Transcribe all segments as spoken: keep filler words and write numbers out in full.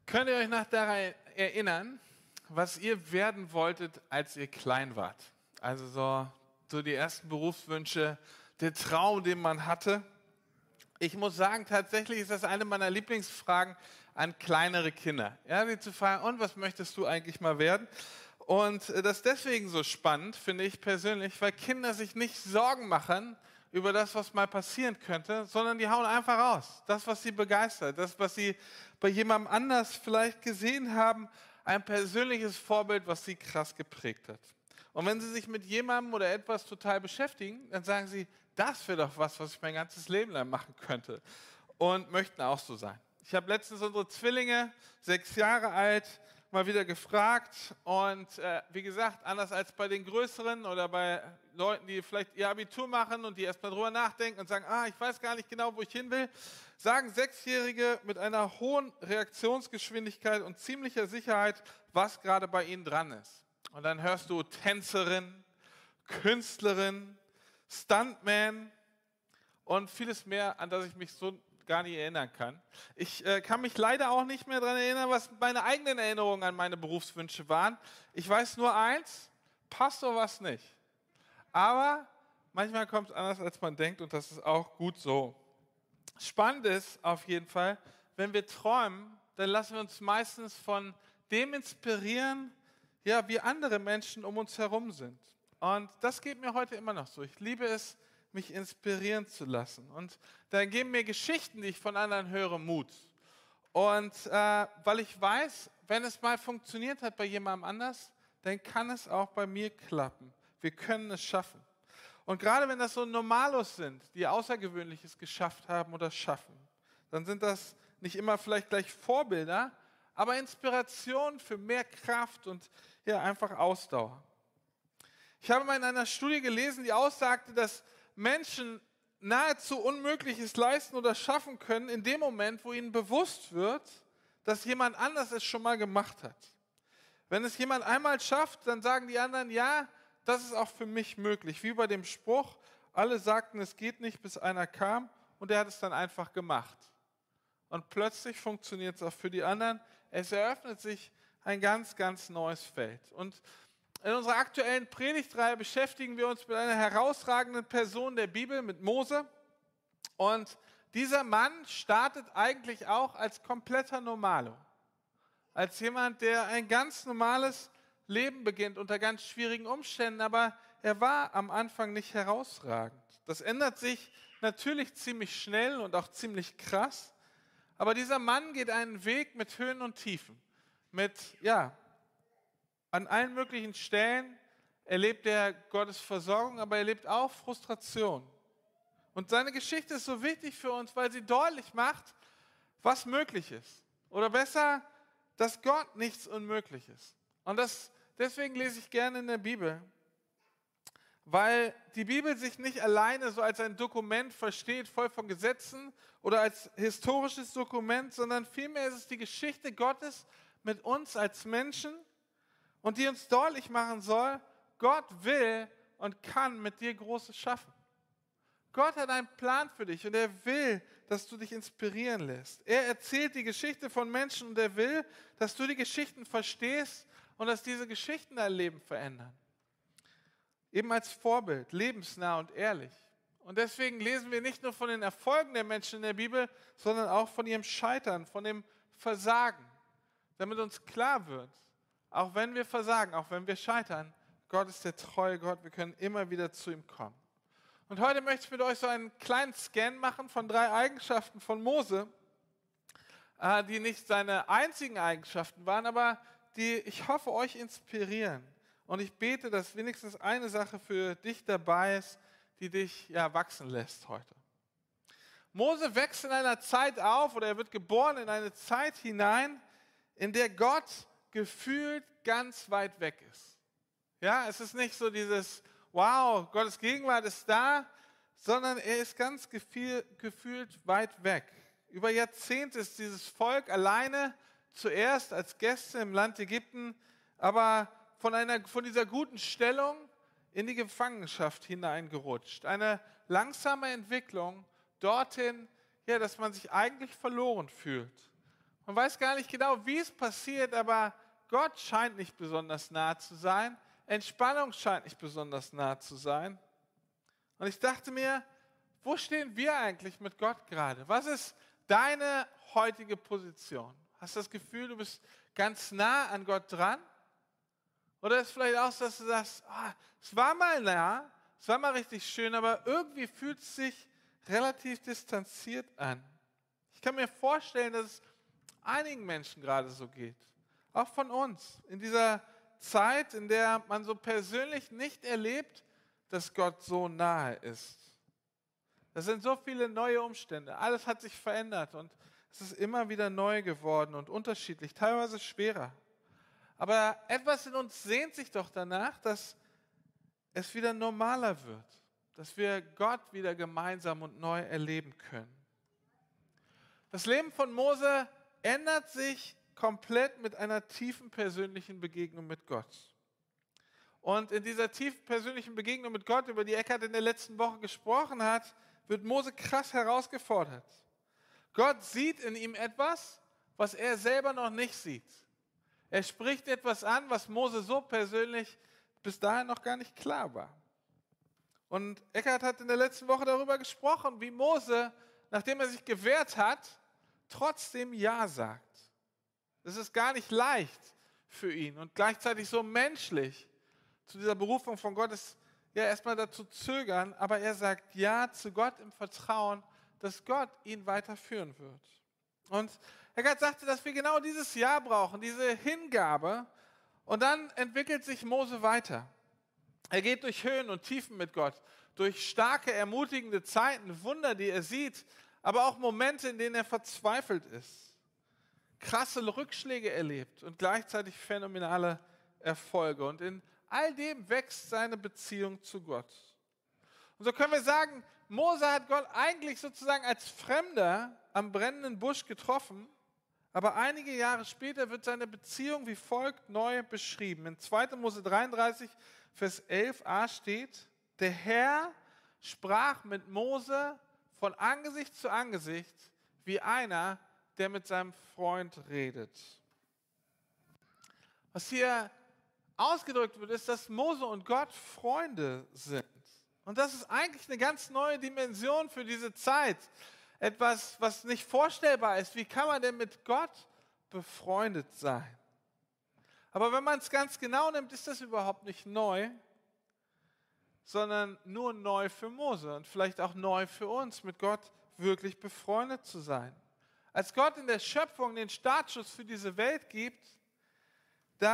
Könnt ihr euch noch daran erinnern, was ihr werden wolltet, als ihr klein wart? Also so, so die ersten Berufswünsche, der Traum, den man hatte. Ich muss sagen, tatsächlich ist das eine meiner Lieblingsfragen an kleinere Kinder. Ja, die zu fragen, und was möchtest du eigentlich mal werden? Und das ist deswegen so spannend, finde ich persönlich, weil Kinder sich nicht Sorgen machen über das, was mal passieren könnte, sondern die hauen einfach raus. Das, was sie begeistert, das, was sie bei jemandem anders vielleicht gesehen haben, ein persönliches Vorbild, was sie krass geprägt hat. Und wenn sie sich mit jemandem oder etwas total beschäftigen, dann sagen sie, das wäre doch was, was ich mein ganzes Leben lang machen könnte, und möchten auch so sein. Ich habe letztens unsere Zwillinge, sechs Jahre alt, mal wieder gefragt, und äh, wie gesagt, anders als bei den Größeren oder bei Leuten, die vielleicht ihr Abitur machen und die erstmal drüber nachdenken und sagen, ah, ich weiß gar nicht genau, wo ich hin will, sagen Sechsjährige mit einer hohen Reaktionsgeschwindigkeit und ziemlicher Sicherheit, was gerade bei ihnen dran ist. Und dann hörst du Tänzerin, Künstlerin, Stuntman und vieles mehr, an das ich mich so gar nicht erinnern kann. Ich äh, kann mich leider auch nicht mehr daran erinnern, was meine eigenen Erinnerungen an meine Berufswünsche waren. Ich weiß nur eins, Pastor war es nicht. Aber manchmal kommt es anders, als man denkt, und das ist auch gut so. Spannend ist auf jeden Fall, wenn wir träumen, dann lassen wir uns meistens von dem inspirieren, ja, wie andere Menschen um uns herum sind. Und das geht mir heute immer noch so. Ich liebe es, mich inspirieren zu lassen. Und dann geben mir Geschichten, die ich von anderen höre, Mut. Und äh, weil ich weiß, wenn es mal funktioniert hat bei jemandem anders, dann kann es auch bei mir klappen. Wir können es schaffen. Und gerade wenn das so Normalos sind, die Außergewöhnliches geschafft haben oder schaffen, dann sind das nicht immer vielleicht gleich Vorbilder, aber Inspiration für mehr Kraft und ja, einfach Ausdauer. Ich habe mal in einer Studie gelesen, die aussagte, dass Menschen nahezu Unmögliches leisten oder schaffen können in dem Moment, wo ihnen bewusst wird, dass jemand anders es schon mal gemacht hat. Wenn es jemand einmal schafft, dann sagen die anderen, ja, das ist auch für mich möglich. Wie bei dem Spruch, alle sagten, es geht nicht, bis einer kam, und er hat es dann einfach gemacht. Und plötzlich funktioniert es auch für die anderen. Es eröffnet sich ein ganz, ganz neues Feld. Und in unserer aktuellen Predigtreihe beschäftigen wir uns mit einer herausragenden Person der Bibel, mit Mose. Und dieser Mann startet eigentlich auch als kompletter Normalo. Als jemand, der ein ganz normales Leben beginnt unter ganz schwierigen Umständen, aber er war am Anfang nicht herausragend. Das ändert sich natürlich ziemlich schnell und auch ziemlich krass, aber dieser Mann geht einen Weg mit Höhen und Tiefen, mit, ja, an allen möglichen Stellen erlebt er Gottes Versorgung, aber er erlebt auch Frustration. Und seine Geschichte ist so wichtig für uns, weil sie deutlich macht, was möglich ist. Oder besser, dass Gott nichts unmöglich ist. Und das, deswegen lese ich gerne in der Bibel, weil die Bibel sich nicht alleine so als ein Dokument versteht, voll von Gesetzen oder als historisches Dokument, sondern vielmehr ist es die Geschichte Gottes mit uns als Menschen, und die uns deutlich machen soll, Gott will und kann mit dir Großes schaffen. Gott hat einen Plan für dich und er will, dass du dich inspirieren lässt. Er erzählt die Geschichte von Menschen und er will, dass du die Geschichten verstehst und dass diese Geschichten dein Leben verändern. Eben als Vorbild, lebensnah und ehrlich. Und deswegen lesen wir nicht nur von den Erfolgen der Menschen in der Bibel, sondern auch von ihrem Scheitern, von dem Versagen, damit uns klar wird, auch wenn wir versagen, auch wenn wir scheitern, Gott ist der treue Gott, wir können immer wieder zu ihm kommen. Und heute möchte ich mit euch so einen kleinen Scan machen von drei Eigenschaften von Mose, die nicht seine einzigen Eigenschaften waren, aber die, ich hoffe, euch inspirieren. Und ich bete, dass wenigstens eine Sache für dich dabei ist, die dich ja wachsen lässt heute. Mose wächst in einer Zeit auf, oder er wird geboren in eine Zeit hinein, in der Gott gefühlt ganz weit weg ist. Ja, es ist nicht so dieses, wow, Gottes Gegenwart ist da, sondern er ist ganz gefühl, gefühlt weit weg. Über Jahrzehnte ist dieses Volk alleine, zuerst als Gäste im Land Ägypten, aber von, einer, von dieser guten Stellung in die Gefangenschaft hineingerutscht. Eine langsame Entwicklung dorthin, ja, dass man sich eigentlich verloren fühlt. Man weiß gar nicht genau, wie es passiert, aber Gott scheint nicht besonders nah zu sein. Entspannung scheint nicht besonders nah zu sein. Und ich dachte mir, wo stehen wir eigentlich mit Gott gerade? Was ist deine heutige Position? Hast du das Gefühl, du bist ganz nah an Gott dran? Oder ist es vielleicht auch so, dass du sagst, oh, es war mal nah, es war mal richtig schön, aber irgendwie fühlt es sich relativ distanziert an. Ich kann mir vorstellen, dass es einigen Menschen gerade so geht. Auch von uns. In dieser Zeit, in der man so persönlich nicht erlebt, dass Gott so nahe ist. Das sind so viele neue Umstände. Alles hat sich verändert und es ist immer wieder neu geworden und unterschiedlich, teilweise schwerer. Aber etwas in uns sehnt sich doch danach, dass es wieder normaler wird, dass wir Gott wieder gemeinsam und neu erleben können. Das Leben von Mose ändert sich komplett mit einer tiefen persönlichen Begegnung mit Gott. Und in dieser tiefen persönlichen Begegnung mit Gott, über die Eckhard in der letzten Woche gesprochen hat, wird Mose krass herausgefordert. Gott sieht in ihm etwas, was er selber noch nicht sieht. Er spricht etwas an, was Mose so persönlich bis dahin noch gar nicht klar war. Und Eckhard hat in der letzten Woche darüber gesprochen, wie Mose, nachdem er sich gewehrt hat, trotzdem Ja sagt. Das ist gar nicht leicht für ihn und gleichzeitig so menschlich zu dieser Berufung von Gott ist ja erstmal dazu zögern, aber er sagt Ja zu Gott im Vertrauen, dass Gott ihn weiterführen wird. Und Eckhart sagte, dass wir genau dieses Ja brauchen, diese Hingabe. Und dann entwickelt sich Mose weiter. Er geht durch Höhen und Tiefen mit Gott, durch starke, ermutigende Zeiten, Wunder, die er sieht, aber auch Momente, in denen er verzweifelt ist. Krasse Rückschläge erlebt und gleichzeitig phänomenale Erfolge. Und in all dem wächst seine Beziehung zu Gott. Und so können wir sagen, Mose hat Gott eigentlich sozusagen als Fremder am brennenden Busch getroffen, aber einige Jahre später wird seine Beziehung wie folgt neu beschrieben. In zweiter Mose dreiunddreißig, Vers elf a steht, der Herr sprach mit Mose von Angesicht zu Angesicht, wie einer, der mit seinem Freund redet. Was hier ausgedrückt wird, ist, dass Mose und Gott Freunde sind. Und das ist eigentlich eine ganz neue Dimension für diese Zeit. Etwas, was nicht vorstellbar ist. Wie kann man denn mit Gott befreundet sein? Aber wenn man es ganz genau nimmt, ist das überhaupt nicht neu, sondern nur neu für Mose und vielleicht auch neu für uns, mit Gott wirklich befreundet zu sein. Als Gott in der Schöpfung den Startschuss für diese Welt gibt, da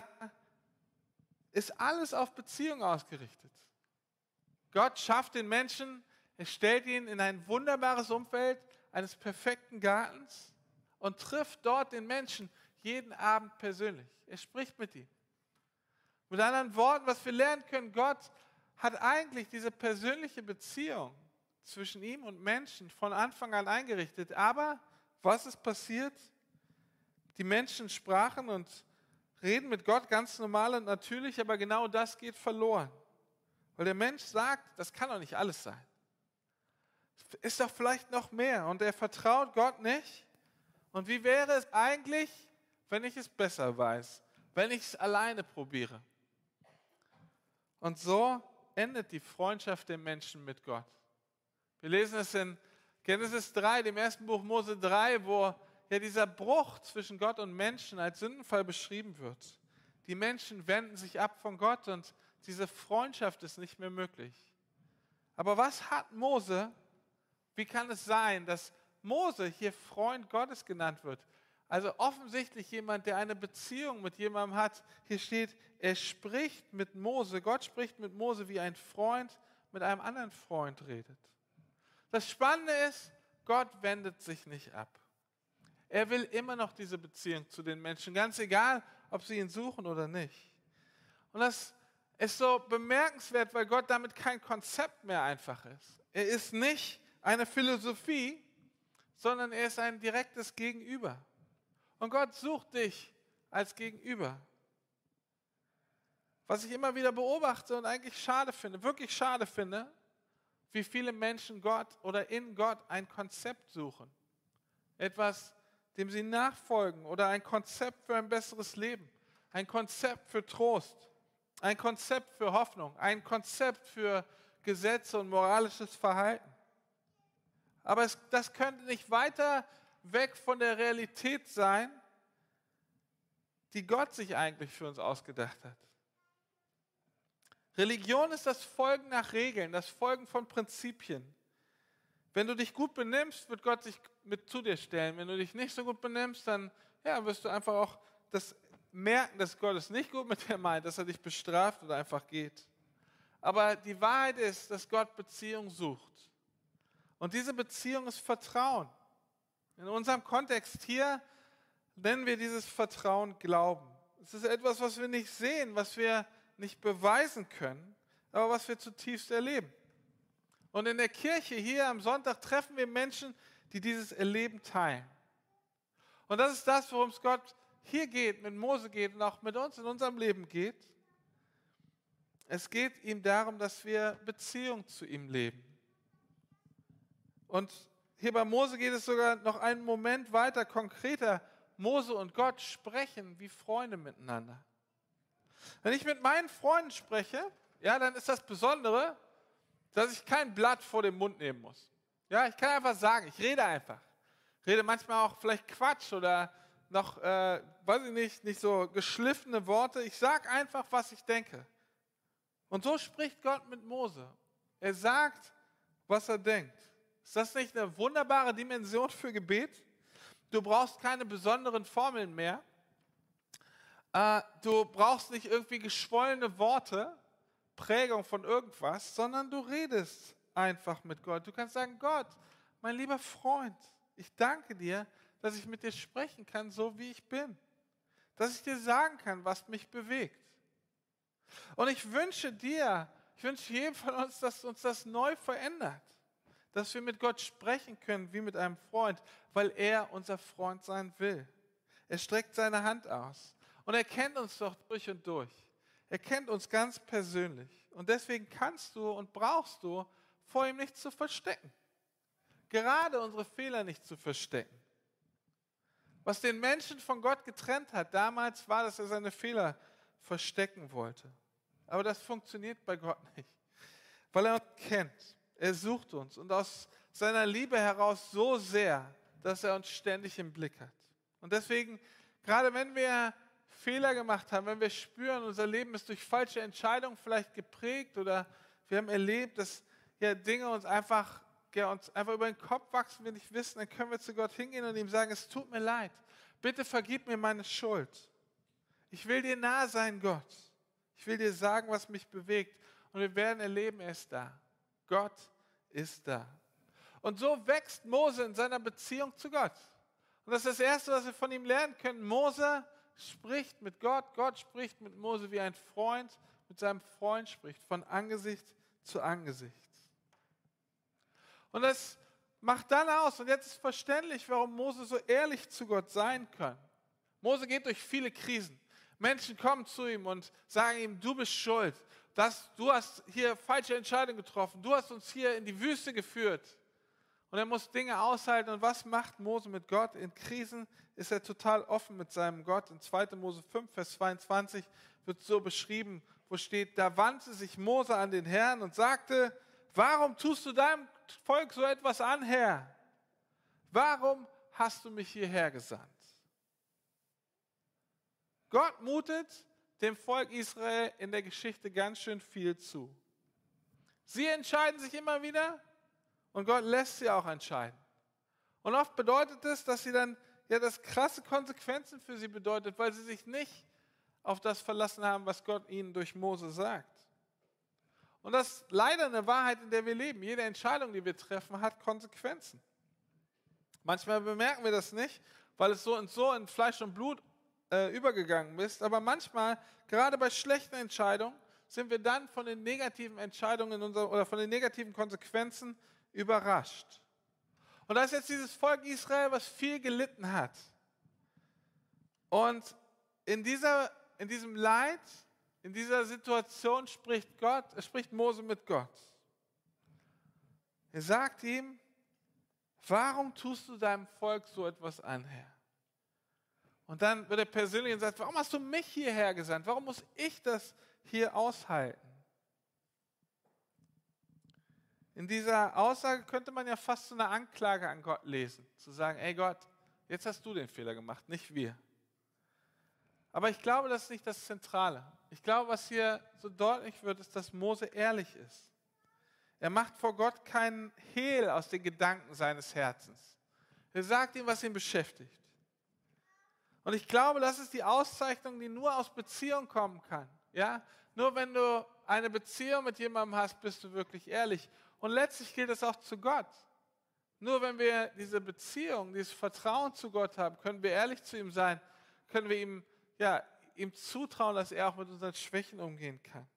ist alles auf Beziehung ausgerichtet. Gott schafft den Menschen, er stellt ihn in ein wunderbares Umfeld eines perfekten Gartens und trifft dort den Menschen jeden Abend persönlich. Er spricht mit ihm. Mit anderen Worten, was wir lernen können, Gott hat eigentlich diese persönliche Beziehung zwischen ihm und Menschen von Anfang an eingerichtet. Aber was ist passiert? Die Menschen sprachen und reden mit Gott ganz normal und natürlich, aber genau das geht verloren. Weil der Mensch sagt, das kann doch nicht alles sein. Es ist doch vielleicht noch mehr und er vertraut Gott nicht. Und wie wäre es eigentlich, wenn ich es besser weiß, wenn ich es alleine probiere? Und so endet die Freundschaft der Menschen mit Gott. Wir lesen es in Genesis drei, dem ersten Buch Mose drei, wo ja dieser Bruch zwischen Gott und Menschen als Sündenfall beschrieben wird. Die Menschen wenden sich ab von Gott und diese Freundschaft ist nicht mehr möglich. Aber was hat Mose? Wie kann es sein, dass Mose hier Freund Gottes genannt wird? Also offensichtlich jemand, der eine Beziehung mit jemandem hat. Hier steht, er spricht mit Mose, Gott spricht mit Mose, wie ein Freund mit einem anderen Freund redet. Das Spannende ist, Gott wendet sich nicht ab. Er will immer noch diese Beziehung zu den Menschen, ganz egal, ob sie ihn suchen oder nicht. Und das ist so bemerkenswert, weil Gott damit kein Konzept mehr einfach ist. Er ist nicht eine Philosophie, sondern er ist ein direktes Gegenüber. Und Gott sucht dich als Gegenüber. Was ich immer wieder beobachte und eigentlich schade finde, wirklich schade finde, wie viele Menschen Gott oder in Gott ein Konzept suchen. Etwas dem sie nachfolgen oder ein Konzept für ein besseres Leben, ein Konzept für Trost, ein Konzept für Hoffnung, ein Konzept für Gesetze und moralisches Verhalten. Aber es, das könnte nicht weiter weg von der Realität sein, die Gott sich eigentlich für uns ausgedacht hat. Religion ist das Folgen nach Regeln, das Folgen von Prinzipien. Wenn du dich gut benimmst, wird Gott sich mit zu dir stellen. Wenn du dich nicht so gut benimmst, dann ja, wirst du einfach auch das merken, dass Gott es nicht gut mit dir meint, dass er dich bestraft oder einfach geht. Aber die Wahrheit ist, dass Gott Beziehung sucht. Und diese Beziehung ist Vertrauen. In unserem Kontext hier nennen wir dieses Vertrauen Glauben. Es ist etwas, was wir nicht sehen, was wir nicht beweisen können, aber was wir zutiefst erleben. Und in der Kirche hier am Sonntag treffen wir Menschen, die dieses Erleben teilen. Und das ist das, worum es Gott hier geht, mit Mose geht und auch mit uns in unserem Leben geht. Es geht ihm darum, dass wir Beziehung zu ihm leben. Und hier bei Mose geht es sogar noch einen Moment weiter konkreter. Mose und Gott sprechen wie Freunde miteinander. Wenn ich mit meinen Freunden spreche, ja, dann ist das Besondere, dass ich kein Blatt vor den Mund nehmen muss. Ja, ich kann einfach sagen, ich rede einfach. Ich rede manchmal auch vielleicht Quatsch oder noch, äh, weiß ich nicht, nicht so geschliffene Worte. Ich sage einfach, was ich denke. Und so spricht Gott mit Mose. Er sagt, was er denkt. Ist das nicht eine wunderbare Dimension für Gebet? Du brauchst keine besonderen Formeln mehr. Äh, du brauchst nicht irgendwie geschwollene Worte, Prägung von irgendwas, sondern du redest einfach mit Gott. Du kannst sagen, Gott, mein lieber Freund, ich danke dir, dass ich mit dir sprechen kann, so wie ich bin. Dass ich dir sagen kann, was mich bewegt. Und ich wünsche dir, ich wünsche jedem von uns, dass uns das neu verändert. Dass wir mit Gott sprechen können wie mit einem Freund, weil er unser Freund sein will. Er streckt seine Hand aus und er kennt uns doch durch und durch. Er kennt uns ganz persönlich und deswegen kannst du und brauchst du vor ihm nichts zu verstecken. Gerade unsere Fehler nicht zu verstecken. Was den Menschen von Gott getrennt hat damals, war, dass er seine Fehler verstecken wollte. Aber das funktioniert bei Gott nicht, weil er uns kennt. Er sucht uns und aus seiner Liebe heraus so sehr, dass er uns ständig im Blick hat. Und deswegen, gerade wenn wir Fehler gemacht haben, wenn wir spüren, unser Leben ist durch falsche Entscheidungen vielleicht geprägt oder wir haben erlebt, dass ja, Dinge uns einfach, ja, uns einfach über den Kopf wachsen, wir nicht wissen, dann können wir zu Gott hingehen und ihm sagen, es tut mir leid, bitte vergib mir meine Schuld. Ich will dir nahe sein, Gott. Ich will dir sagen, was mich bewegt und wir werden erleben, er ist da. Gott ist da. Und so wächst Mose in seiner Beziehung zu Gott. Und das ist das Erste, was wir von ihm lernen können. Mose spricht mit Gott, Gott spricht mit Mose wie ein Freund mit seinem Freund spricht, von Angesicht zu Angesicht. Und das macht dann aus, und jetzt ist verständlich, warum Mose so ehrlich zu Gott sein kann. Mose geht durch viele Krisen. Menschen kommen zu ihm und sagen ihm, du bist schuld. Das, du hast hier falsche Entscheidungen getroffen. Du hast uns hier in die Wüste geführt. Und er muss Dinge aushalten. Und was macht Mose mit Gott? In Krisen ist er total offen mit seinem Gott. In zweiter Mose fünf, Vers zweiundzwanzig wird so beschrieben, wo steht, da wandte sich Mose an den Herrn und sagte, warum tust du deinem Volk so etwas an, Herr? Warum hast du mich hierher gesandt? Gott mutet dem Volk Israel in der Geschichte ganz schön viel zu. Sie entscheiden sich immer wieder und Gott lässt sie auch entscheiden. Und oft bedeutet es, dass sie dann, ja, das krasse Konsequenzen für sie bedeutet, weil sie sich nicht auf das verlassen haben, was Gott ihnen durch Mose sagt. Und das ist leider eine Wahrheit, in der wir leben. Jede Entscheidung, die wir treffen, hat Konsequenzen. Manchmal bemerken wir das nicht, weil es so und so in Fleisch und Blut äh, übergegangen ist. Aber manchmal, gerade bei schlechten Entscheidungen, sind wir dann von den negativen Entscheidungen in unserem, oder von den negativen Konsequenzen überrascht. Und da ist jetzt dieses Volk Israel, was viel gelitten hat. Und in, dieser, in diesem Leid, in dieser Situation spricht Gott, er spricht Mose mit Gott. Er sagt ihm, warum tust du deinem Volk so etwas an, Herr? Und dann wird er persönlich und sagt, warum hast du mich hierher gesandt? Warum muss ich das hier aushalten? In dieser Aussage könnte man ja fast so eine Anklage an Gott lesen. Zu sagen, ey Gott, jetzt hast du den Fehler gemacht, nicht wir. Aber ich glaube, das ist nicht das Zentrale. Ich glaube, was hier so deutlich wird, ist, dass Mose ehrlich ist. Er macht vor Gott keinen Hehl aus den Gedanken seines Herzens. Er sagt ihm, was ihn beschäftigt. Und ich glaube, das ist die Auszeichnung, die nur aus Beziehung kommen kann. Ja? Nur wenn du eine Beziehung mit jemandem hast, bist du wirklich ehrlich. Und letztlich gilt es auch zu Gott. Nur wenn wir diese Beziehung, dieses Vertrauen zu Gott haben, können wir ehrlich zu ihm sein, können wir ihm, ja, ihm zutrauen, dass er auch mit unseren Schwächen umgehen kann.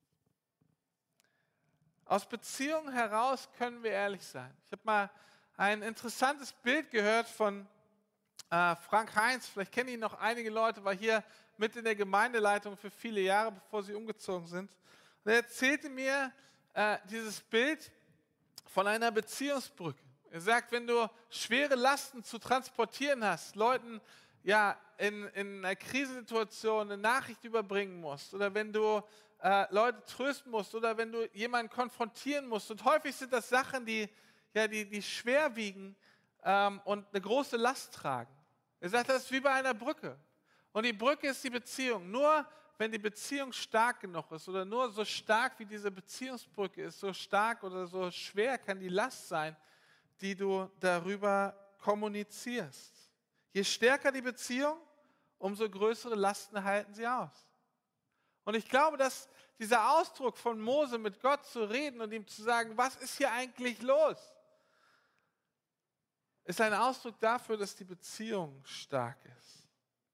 Aus Beziehungen heraus können wir ehrlich sein. Ich habe mal ein interessantes Bild gehört von äh, Frank Heinz. Vielleicht kennen ihn noch einige Leute, war hier mit in der Gemeindeleitung für viele Jahre, bevor sie umgezogen sind. Und er erzählte mir äh, dieses Bild von einer Beziehungsbrücke. Er sagt, wenn du schwere Lasten zu transportieren hast, Leuten ja, in, in einer Krisensituation eine Nachricht überbringen musst oder wenn du äh, Leute trösten musst oder wenn du jemanden konfrontieren musst. Und häufig sind das Sachen, die, ja, die, die schwer wiegen ähm, und eine große Last tragen. Er sagt, das ist wie bei einer Brücke. Und die Brücke ist die Beziehung. Nur wenn die Beziehung stark genug ist oder nur so stark wie diese Beziehungsbrücke ist, so stark oder so schwer kann die Last sein, die du darüber kommunizierst. Je stärker die Beziehung, umso größere Lasten halten sie aus. Und ich glaube, dass dieser Ausdruck von Mose mit Gott zu reden und ihm zu sagen, was ist hier eigentlich los, ist ein Ausdruck dafür, dass die Beziehung stark ist.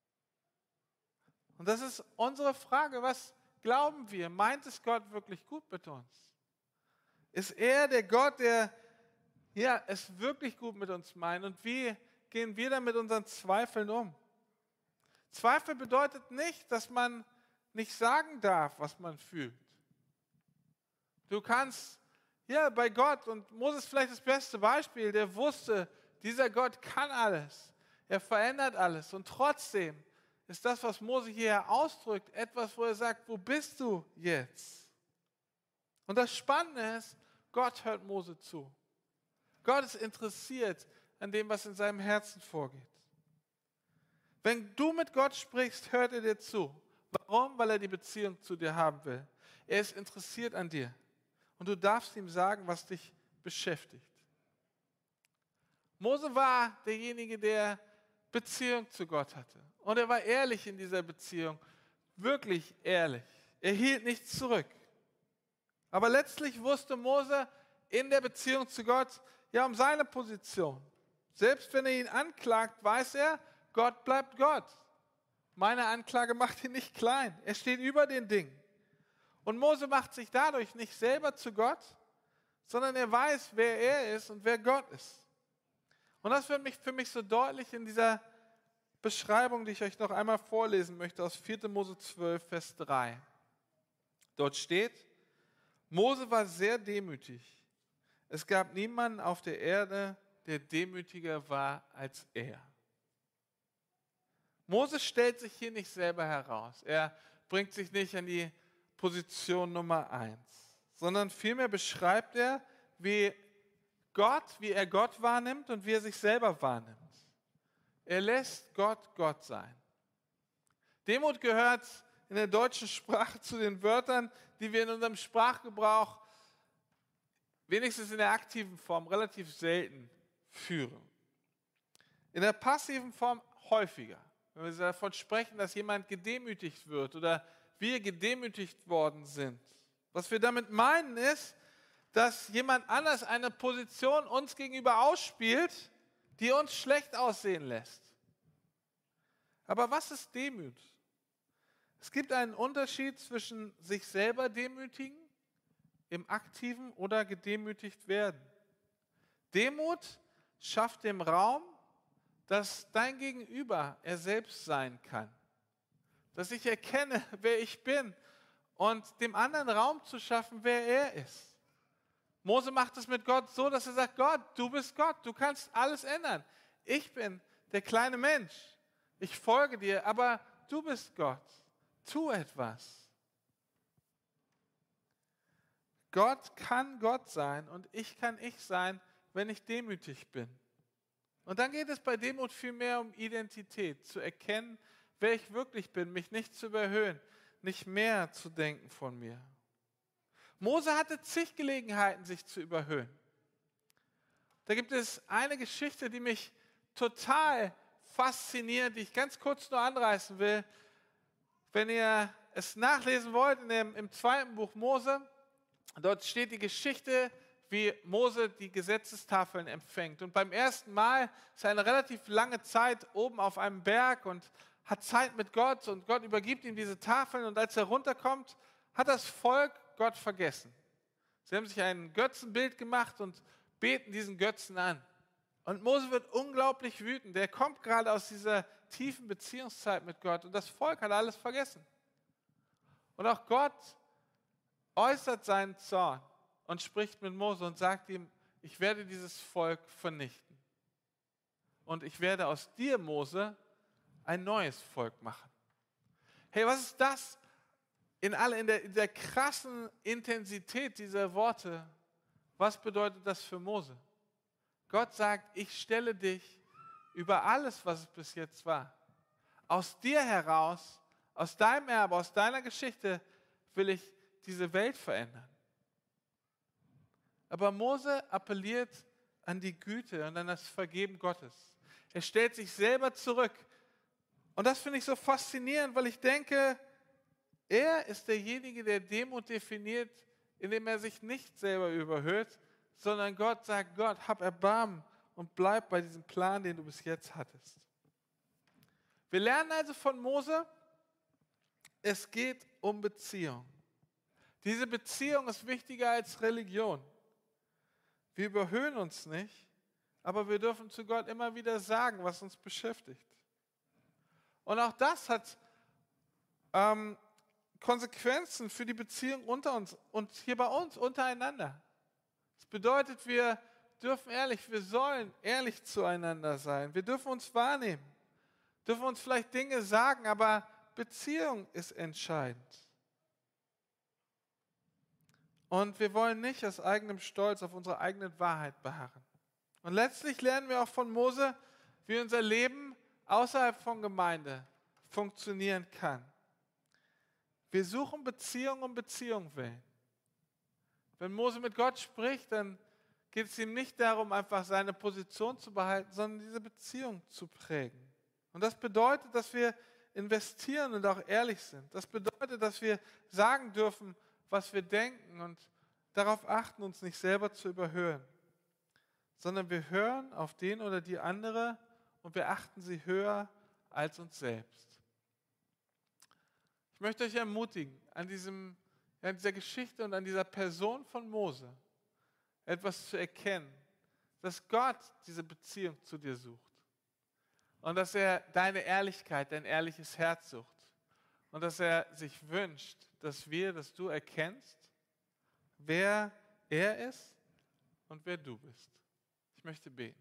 Und das ist unsere Frage, was glauben wir? Meint es Gott wirklich gut mit uns? Ist er der Gott, der ja, es wirklich gut mit uns meint? Und wie gehen wir dann mit unseren Zweifeln um? Zweifel bedeutet nicht, dass man nicht sagen darf, was man fühlt. Du kannst, ja, bei Gott, und Mose ist vielleicht das beste Beispiel, der wusste, dieser Gott kann alles. Er verändert alles. Und trotzdem ist das, was Mose hier ausdrückt, etwas, wo er sagt, wo bist du jetzt? Und das Spannende ist, Gott hört Mose zu. Gott ist interessiert an dem, was in seinem Herzen vorgeht. Wenn du mit Gott sprichst, hört er dir zu. Warum? Weil er die Beziehung zu dir haben will. Er ist interessiert an dir. Und du darfst ihm sagen, was dich beschäftigt. Mose war derjenige, der Beziehung zu Gott hatte. Und er war ehrlich in dieser Beziehung. Wirklich ehrlich. Er hielt nichts zurück. Aber letztlich wusste Mose in der Beziehung zu Gott ja um seine Position. Selbst wenn er ihn anklagt, weiß er, Gott bleibt Gott. Meine Anklage macht ihn nicht klein. Er steht über den Dingen. Und Mose macht sich dadurch nicht selber zu Gott, sondern er weiß, wer er ist und wer Gott ist. Und das wird mich für mich so deutlich in dieser Beschreibung, die ich euch noch einmal vorlesen möchte, aus vierter Mose zwölf, Vers drei. Dort steht, Mose war sehr demütig. Es gab niemanden auf der Erde, der demütiger war als er. Mose stellt sich hier nicht selber heraus. Er bringt sich nicht an die Position Nummer eins, sondern vielmehr beschreibt er, wie Gott, wie er Gott wahrnimmt und wie er sich selber wahrnimmt. Er lässt Gott Gott sein. Demut gehört in der deutschen Sprache zu den Wörtern, die wir in unserem Sprachgebrauch wenigstens in der aktiven Form relativ selten führen. In der passiven Form häufiger. Wenn wir davon sprechen, dass jemand gedemütigt wird oder wir gedemütigt worden sind. Was wir damit meinen ist, dass jemand anders eine Position uns gegenüber ausspielt, die uns schlecht aussehen lässt. Aber was ist Demut? Es gibt einen Unterschied zwischen sich selber demütigen, im Aktiven oder gedemütigt werden. Demut schafft dem Raum, dass dein Gegenüber er selbst sein kann. Dass ich erkenne, wer ich bin und dem anderen Raum zu schaffen, wer er ist. Mose macht es mit Gott so, dass er sagt, Gott, du bist Gott, du kannst alles ändern. Ich bin der kleine Mensch. Ich folge dir, aber du bist Gott. Tu etwas. Gott kann Gott sein und ich kann ich sein, wenn ich demütig bin. Und dann geht es bei Demut vielmehr um Identität, zu erkennen, wer ich wirklich bin, mich nicht zu überhöhen, nicht mehr zu denken von mir. Mose hatte zig Gelegenheiten, sich zu überhöhen. Da gibt es eine Geschichte, die mich total fasziniert, die ich ganz kurz nur anreißen will. Wenn ihr es nachlesen wollt, in dem, im zweiten Buch Mose, dort steht die Geschichte, wie Mose die Gesetzestafeln empfängt. Und beim ersten Mal ist er eine relativ lange Zeit oben auf einem Berg und hat Zeit mit Gott und Gott übergibt ihm diese Tafeln und als er runterkommt, hat das Volk Gott vergessen. Sie haben sich ein Götzenbild gemacht und beten diesen Götzen an. Und Mose wird unglaublich wütend. Er kommt gerade aus dieser tiefen Beziehungszeit mit Gott und das Volk hat alles vergessen. Und auch Gott äußert seinen Zorn und spricht mit Mose und sagt ihm, ich werde dieses Volk vernichten. Und ich werde aus dir, Mose, ein neues Volk machen. Hey, was ist das? In, alle, in, der, in der krassen Intensität dieser Worte, was bedeutet das für Mose? Gott sagt, ich stelle dich über alles, was es bis jetzt war. Aus dir heraus, aus deinem Erbe, aus deiner Geschichte will ich diese Welt verändern. Aber Mose appelliert an die Güte und an das Vergeben Gottes. Er stellt sich selber zurück. Und das finde ich so faszinierend, weil ich denke, er ist derjenige, der Demut definiert, indem er sich nicht selber überhöht, sondern Gott sagt, Gott, hab Erbarmen und bleib bei diesem Plan, den du bis jetzt hattest. Wir lernen also von Mose, es geht um Beziehung. Diese Beziehung ist wichtiger als Religion. Wir überhöhen uns nicht, aber wir dürfen zu Gott immer wieder sagen, was uns beschäftigt. Und auch das hat ähm, Konsequenzen für die Beziehung unter uns und hier bei uns untereinander. Das bedeutet, wir dürfen ehrlich, wir sollen ehrlich zueinander sein. Wir dürfen uns wahrnehmen, dürfen uns vielleicht Dinge sagen, aber Beziehung ist entscheidend. Und wir wollen nicht aus eigenem Stolz auf unsere eigene Wahrheit beharren. Und letztlich lernen wir auch von Mose, wie unser Leben außerhalb von Gemeinde funktionieren kann. Wir suchen Beziehung um Beziehung willen. Wenn Mose mit Gott spricht, dann geht es ihm nicht darum, einfach seine Position zu behalten, sondern diese Beziehung zu prägen. Und das bedeutet, dass wir investieren und auch ehrlich sind. Das bedeutet, dass wir sagen dürfen, was wir denken und darauf achten, uns nicht selber zu überhöhen, sondern wir hören auf den oder die andere und wir achten sie höher als uns selbst. Ich möchte euch ermutigen, an, diesem, an dieser Geschichte und an dieser Person von Mose etwas zu erkennen, dass Gott diese Beziehung zu dir sucht und dass er deine Ehrlichkeit, dein ehrliches Herz sucht und dass er sich wünscht, dass wir, dass du erkennst, wer er ist und wer du bist. Ich möchte beten.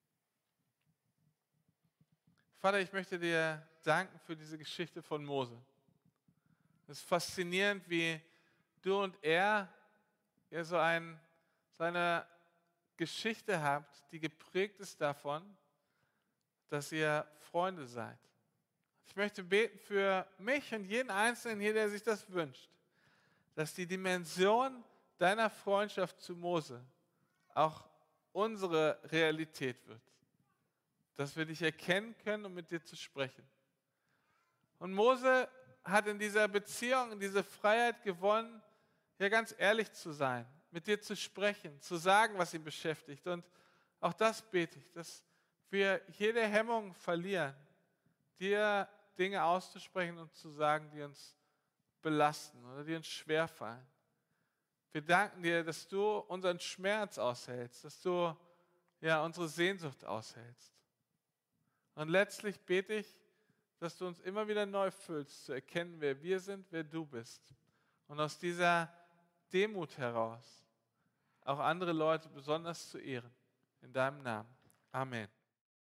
Vater, ich möchte dir danken für diese Geschichte von Mose. Es ist faszinierend, wie du und er, ihr so, ein, so eine Geschichte habt, die geprägt ist davon, dass ihr Freunde seid. Ich möchte beten für mich und jeden Einzelnen hier, der sich das wünscht, dass die Dimension deiner Freundschaft zu Mose auch unsere Realität wird. Dass wir dich erkennen können, um mit dir zu sprechen. Und Mose hat in dieser Beziehung, in dieser Freiheit gewonnen, ja ganz ehrlich zu sein, mit dir zu sprechen, zu sagen, was ihn beschäftigt. Und auch das bete ich, dass wir jede Hemmung verlieren, dir Dinge auszusprechen und zu sagen, die uns belasten oder die uns schwerfallen. Wir danken dir, dass du unseren Schmerz aushältst, dass du ja unsere Sehnsucht aushältst. Und letztlich bete ich, dass du uns immer wieder neu füllst, zu erkennen, wer wir sind, wer du bist. Und aus dieser Demut heraus auch andere Leute besonders zu ehren. In deinem Namen. Amen.